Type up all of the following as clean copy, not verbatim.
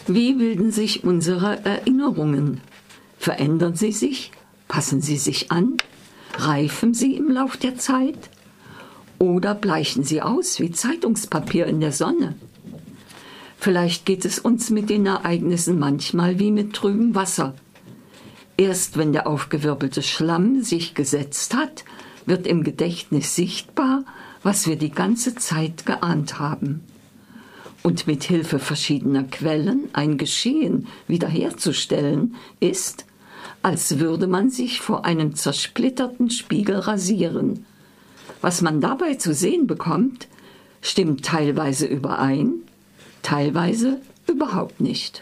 Wie bilden sich unsere Erinnerungen? Verändern sie sich? Passen sie sich an? Reifen sie im Lauf der Zeit? Oder bleichen sie aus wie Zeitungspapier in der Sonne? Vielleicht geht es uns mit den Ereignissen manchmal wie mit trübem Wasser. Erst wenn der aufgewirbelte Schlamm sich gesetzt hat, wird im Gedächtnis sichtbar, was wir die ganze Zeit geahnt haben. Und mit Hilfe verschiedener Quellen ein Geschehen wiederherzustellen, ist, als würde man sich vor einem zersplitterten Spiegel rasieren. Was man dabei zu sehen bekommt, stimmt teilweise überein, teilweise überhaupt nicht.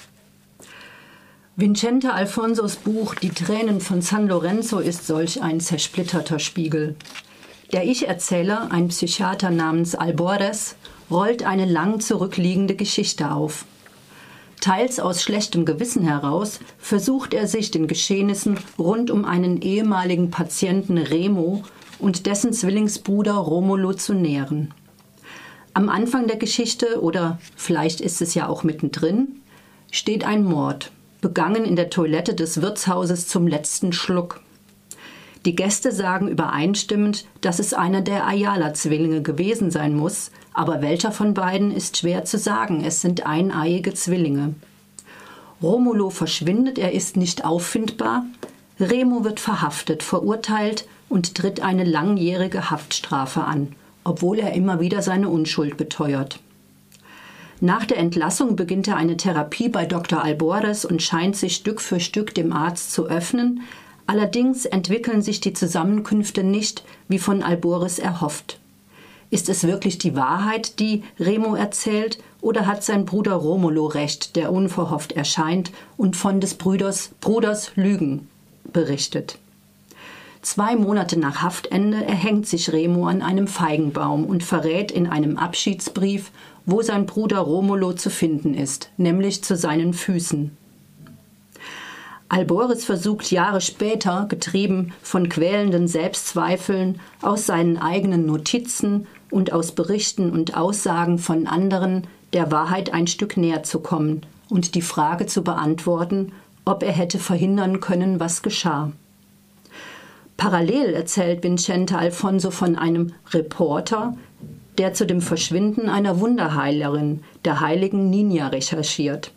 Vicente Alfonsos Buch »Die Tränen von San Lorenzo« ist solch ein zersplitterter Spiegel. Der Ich-Erzähler, ein Psychiater namens Albores, rollt eine lang zurückliegende Geschichte auf. Teils aus schlechtem Gewissen heraus versucht er sich den Geschehnissen rund um einen ehemaligen Patienten Remo und dessen Zwillingsbruder Romolo zu nähern. Am Anfang der Geschichte, oder vielleicht ist es ja auch mittendrin, steht ein Mord, begangen in der Toilette des Wirtshauses zum letzten Schluck. Die Gäste sagen übereinstimmend, dass es einer der Ayala-Zwillinge gewesen sein muss, aber welcher von beiden ist schwer zu sagen, es sind eineiige Zwillinge. Romolo verschwindet, er ist nicht auffindbar, Remo wird verhaftet, verurteilt und tritt eine langjährige Haftstrafe an, obwohl er immer wieder seine Unschuld beteuert. Nach der Entlassung beginnt er eine Therapie bei Dr. Albores und scheint sich Stück für Stück dem Arzt zu öffnen. Allerdings entwickeln sich die Zusammenkünfte nicht, wie von Albores erhofft. Ist es wirklich die Wahrheit, die Remo erzählt, oder hat sein Bruder Romolo recht, der unverhofft erscheint und von des Bruders Lügen berichtet? 2 Monate nach Haftende erhängt sich Remo an einem Feigenbaum und verrät in einem Abschiedsbrief, wo sein Bruder Romolo zu finden ist, nämlich zu seinen Füßen. Albores versucht Jahre später, getrieben von quälenden Selbstzweifeln, aus seinen eigenen Notizen und aus Berichten und Aussagen von anderen der Wahrheit ein Stück näher zu kommen und die Frage zu beantworten, ob er hätte verhindern können, was geschah. Parallel erzählt Vicente Alfonso von einem Reporter, der zu dem Verschwinden einer Wunderheilerin, der heiligen Nina, recherchiert.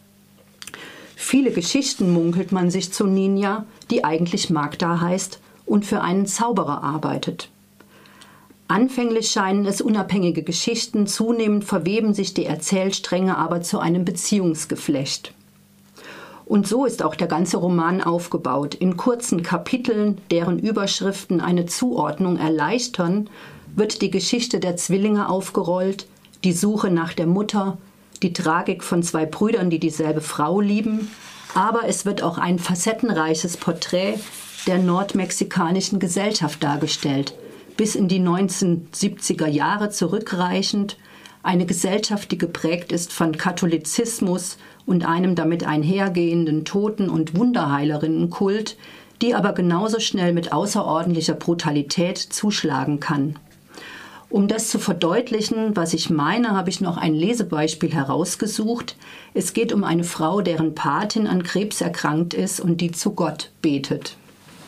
Viele Geschichten munkelt man sich zu Nina, die eigentlich Magda heißt und für einen Zauberer arbeitet. Anfänglich scheinen es unabhängige Geschichten, zunehmend verweben sich die Erzählstränge aber zu einem Beziehungsgeflecht. Und so ist auch der ganze Roman aufgebaut, in kurzen Kapiteln, deren Überschriften eine Zuordnung erleichtern, wird die Geschichte der Zwillinge aufgerollt, die Suche nach der Mutter, die Tragik von 2 Brüdern, die dieselbe Frau lieben, aber es wird auch ein facettenreiches Porträt der nordmexikanischen Gesellschaft dargestellt, bis in die 1970er Jahre zurückreichend, eine Gesellschaft, die geprägt ist von Katholizismus und einem damit einhergehenden Toten- und Wunderheilerinnenkult, die aber genauso schnell mit außerordentlicher Brutalität zuschlagen kann. Um das zu verdeutlichen, was ich meine, habe ich noch ein Lesebeispiel herausgesucht. Es geht um eine Frau, deren Patin an Krebs erkrankt ist und die zu Gott betet.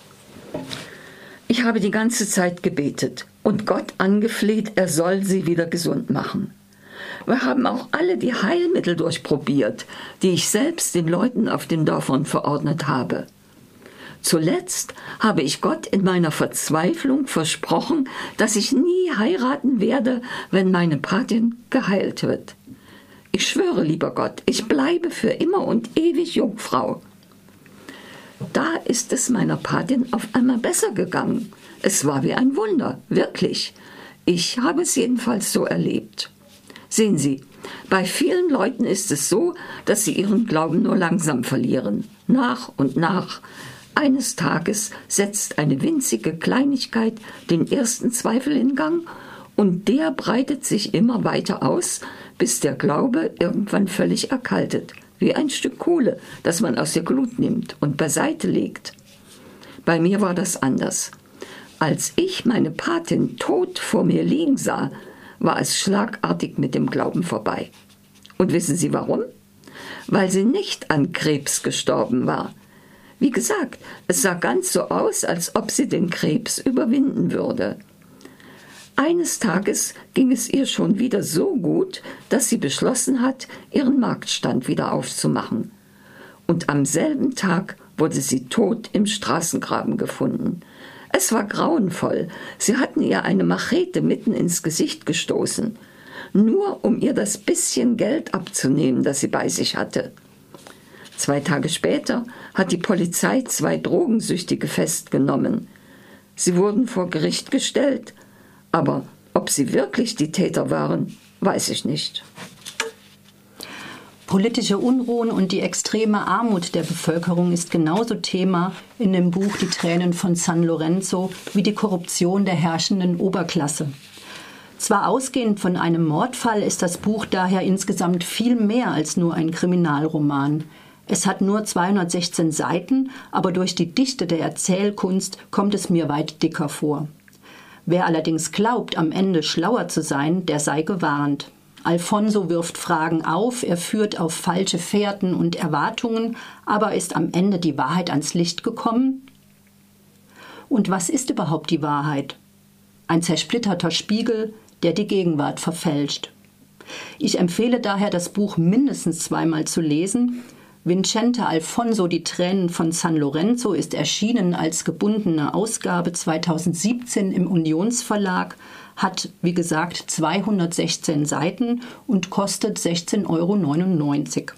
Ich habe die ganze Zeit gebetet und Gott angefleht, er soll sie wieder gesund machen. Wir haben auch alle die Heilmittel durchprobiert, die ich selbst den Leuten auf den Dörfern verordnet habe. Zuletzt habe ich Gott in meiner Verzweiflung versprochen, dass ich nie heiraten werde, wenn meine Patin geheilt wird. Ich schwöre, lieber Gott, ich bleibe für immer und ewig Jungfrau. Da ist es meiner Patin auf einmal besser gegangen. Es war wie ein Wunder, wirklich. Ich habe es jedenfalls so erlebt. Sehen Sie, bei vielen Leuten ist es so, dass sie ihren Glauben nur langsam verlieren, nach und nach. Eines Tages setzt eine winzige Kleinigkeit den ersten Zweifel in Gang und der breitet sich immer weiter aus, bis der Glaube irgendwann völlig erkaltet, wie ein Stück Kohle, das man aus der Glut nimmt und beiseite legt. Bei mir war das anders. Als ich meine Patin tot vor mir liegen sah, war es schlagartig mit dem Glauben vorbei. Und wissen Sie warum? weil sie nicht an Krebs gestorben war. Wie gesagt, es sah ganz so aus, als ob sie den Krebs überwinden würde. Eines Tages ging es ihr schon wieder so gut, dass sie beschlossen hat, ihren Marktstand wieder aufzumachen. Und am selben Tag wurde sie tot im Straßengraben gefunden. Es war grauenvoll. Sie hatten ihr eine Machete mitten ins Gesicht gestoßen, nur um ihr das bisschen Geld abzunehmen, das sie bei sich hatte. 2 Tage später hat die Polizei 2 Drogensüchtige festgenommen. Sie wurden vor Gericht gestellt, aber ob sie wirklich die Täter waren, weiß ich nicht. Politische Unruhen und die extreme Armut der Bevölkerung ist genauso Thema in dem Buch Die Tränen von San Lorenzo wie die Korruption der herrschenden Oberklasse. Zwar ausgehend von einem Mordfall ist das Buch daher insgesamt viel mehr als nur ein Kriminalroman. Es hat nur 216 Seiten, aber durch die Dichte der Erzählkunst kommt es mir weit dicker vor. Wer allerdings glaubt, am Ende schlauer zu sein, der sei gewarnt. Alfonso wirft Fragen auf, er führt auf falsche Fährten und Erwartungen, aber ist am Ende die Wahrheit ans Licht gekommen? Und was ist überhaupt die Wahrheit? Ein zersplitterter Spiegel, der die Gegenwart verfälscht. Ich empfehle daher, das Buch mindestens 2-mal zu lesen. Vincente Alfonso, Die Tränen von San Lorenzo ist erschienen als gebundene Ausgabe 2017 im Unionsverlag, hat, wie gesagt, 216 Seiten und kostet 16,99 €.